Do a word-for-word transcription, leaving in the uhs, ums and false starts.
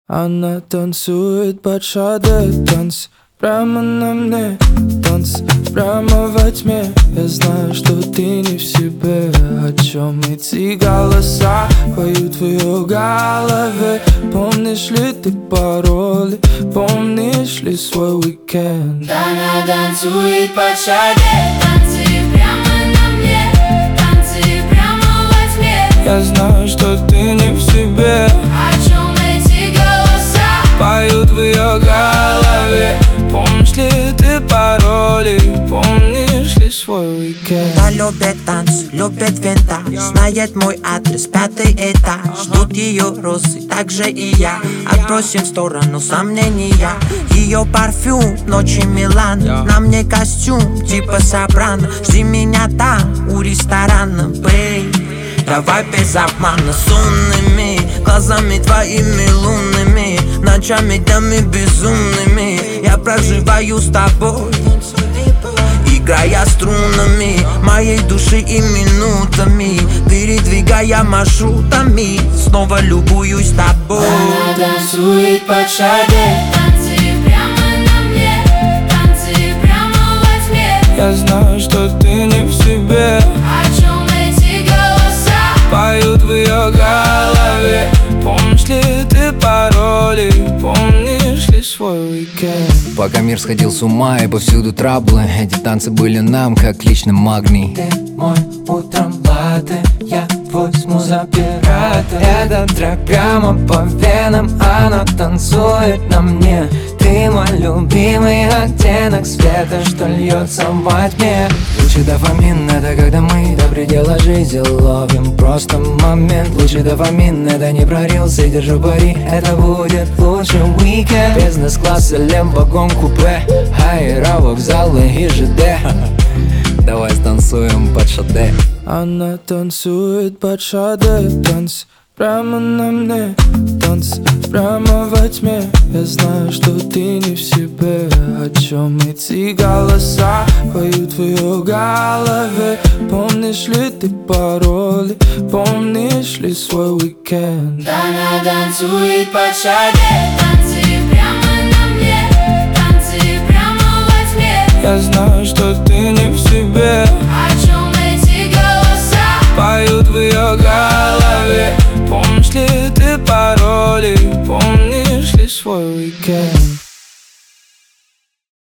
Она танцует под шаде, танц прямо на мне, танц прямо во тьме. Я знаю, что ты не в себе. О чем эти голоса поют в ее голове? Помнишь ли ты пароли? Помнишь ли свой уикенд? Она танцует под шаде, танцы прямо на мне, танцы прямо во тьме. Я знаю, что ты не в себе. О чем эти голоса поют в ее голове? Помнишь ли ты пароли? Помнишь ли свой уикенд? Она любит танц, любит винтаж, знает мой адрес, пятый этаж. Ждут ее розы, так же и я. Отбросим в сторону сомнения. Ее парфюм, ночи Милан. На мне костюм, типа Сопрано. Жди меня там, у ресторана, бэй. Давай без обмана, с умными глазами твоими лунными, ночами, днями безумными. Я проживаю с тобой, играя струнами моей души и минутами, передвигая маршрутами, снова любуюсь тобой. Она танцует под шаде, танцы прямо на мне, танцы прямо во тьме. Я знаю, что ты не в себе. О чем эти голоса поют в ее голове? Помнишь ли ты пароли? Помнишь ли свой уикенд? Пока мир сходил с ума и повсюду траблы, эти танцы были нам как личный магний. Ты мой утром латте, я возьму за пирата. Этот трек прямо по венам, она танцует на мне. Ты мой любимый оттенок света, что льется во тьме. Лучший дофамин — это когда мы до предела жизни ловим просто момент. Лучший дофамин — это не прорился, держу пари, это будет лучший уикенд. Бизнес-класс, лембогон, купе, аэровокзалы и ЖД. Давай станцуем под шаде. Она танцует под шаде, танц прямо на мне, танц прямо во тьме. Я знаю, что ты не в себе. О чем эти голоса поют в ее голове? Помнишь ли ты пароли? Помнишь ли свой уикенд? Она танцует под шаде, танцы прямо на мне, танцы прямо во тьме. Я знаю, что ты не